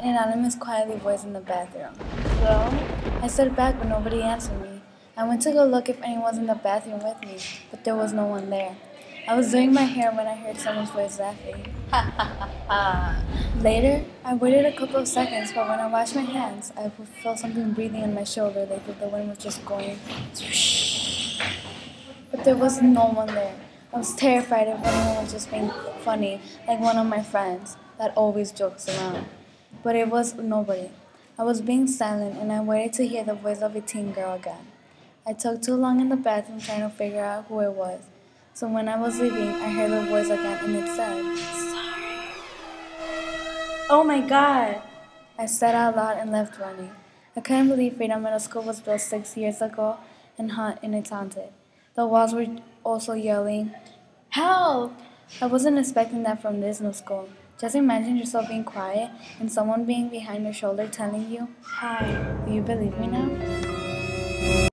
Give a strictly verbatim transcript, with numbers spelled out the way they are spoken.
an anonymous quietly voice in the bathroom. Hello? I stood back, but nobody answered me. I went to go look if anyone was in the bathroom with me, but there was no one there. I was doing my hair when I heard someone's voice laughing. Ha ha ha ha. Later, I waited a couple of seconds, but when I washed my hands, I felt something breathing on my shoulder, like if the wind was just going swoosh. But there was no one there. I was terrified if anyone was just being funny, like one of my friends that always jokes around. But it was nobody. I was being silent, and I waited to hear the voice of a teen girl again. I took too long in the bathroom trying to figure out who it was. So when I was leaving, I heard the voice again, and it said, "Sorry." Oh my god. I said out loud and left running. I couldn't believe Freedom Middle School was built six years ago and, ha- and it's haunted. The walls were also yelling, "Help!" I wasn't expecting that from this new school. Just imagine yourself being quiet and someone being behind your shoulder telling you, "Hi, do you believe me now?"